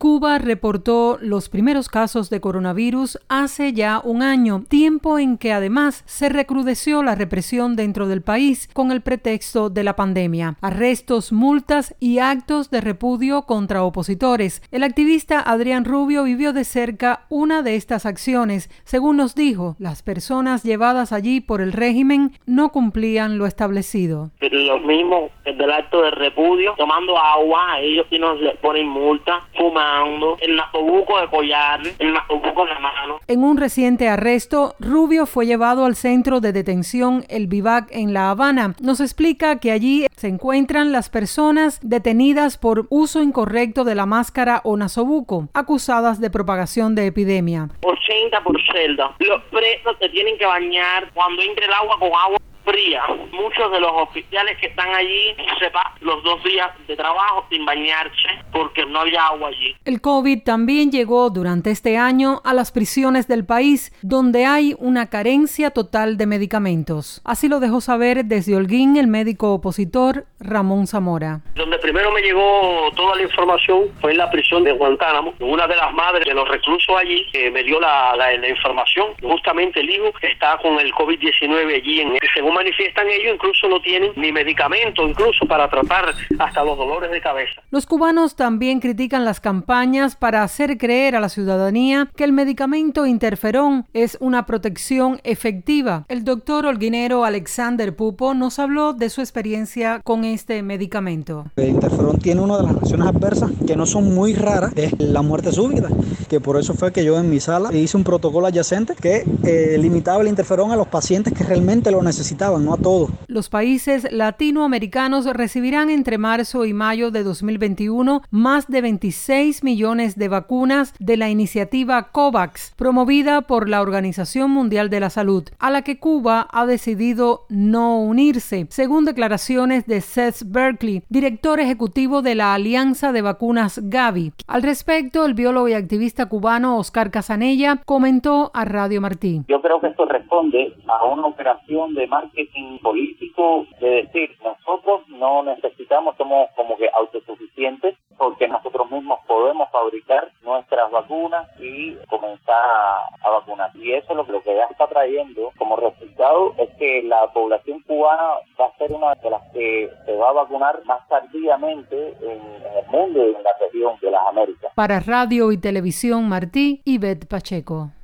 Cuba reportó los primeros casos de coronavirus hace ya un año, tiempo en que además se recrudeció la represión dentro del país con el pretexto de la pandemia. Arrestos, multas y actos de repudio contra opositores. El activista Adrián Rubio vivió de cerca una de estas acciones. Según nos dijo, las personas llevadas allí por el régimen no cumplían lo establecido. Los mismos del acto de repudio, tomando agua, ellos sí nos ponen multa, fumando, el nasobuco de collar, el nasobuco en la mano. En un reciente arresto, Rubio fue llevado al centro de detención El Vivac en La Habana. Nos explica que allí se encuentran las personas detenidas por uso incorrecto de la máscara o nasobuco, acusadas de propagación de epidemia. 80 por celda. Los presos se tienen que bañar cuando entre el agua con agua fría. Muchos de los oficiales que están allí se pasan los 2 días de trabajo sin bañarse porque no había agua allí. El COVID también llegó durante este año a las prisiones del país, donde hay una carencia total de medicamentos. Así lo dejó saber desde Holguín el médico opositor Ramón Zamora. Donde primero me llegó toda la información fue en la prisión de Guantánamo. Una de las madres de los reclusos allí me dio la información. Justamente el hijo está con el COVID-19 allí. Según manifiestan ellos, incluso no tienen ni medicamento, incluso para tratar hasta los dolores de cabeza. Los cubanos también critican las campañas para hacer creer a la ciudadanía que el medicamento interferón es una protección efectiva. El doctor holguinero Alexander Pupo nos habló de su experiencia con este medicamento. El interferón tiene una de las reacciones adversas que no son muy raras, es la muerte súbita, que por eso fue que yo en mi sala hice un protocolo adyacente que limitaba el interferón a los pacientes que realmente lo necesitaban, no a todos. Los países latinoamericanos recibirán entre marzo y mayo de 2021 más de 26 millones de vacunas de la iniciativa COVAX, promovida por la Organización Mundial de la Salud, a la que Cuba ha decidido no unirse, según declaraciones de Seth Berkley, director ejecutivo de la Alianza de Vacunas Gavi. Al respecto, el biólogo y activista cubano Oscar Casanella comentó a Radio Martí. Yo creo que esto responde a una operación de marketing político de decir, nosotros no necesitamos, somos como que autosuficientes porque nosotros mismos podemos fabricar nuestras vacunas y comenzar a vacunar. Y eso es lo que ya está trayendo como resultado es que la población cubana va a ser una de las que se va a vacunar más tardíamente en el mundo y en la región de las Américas. Para Radio y Televisión Martí, Ivette Pacheco.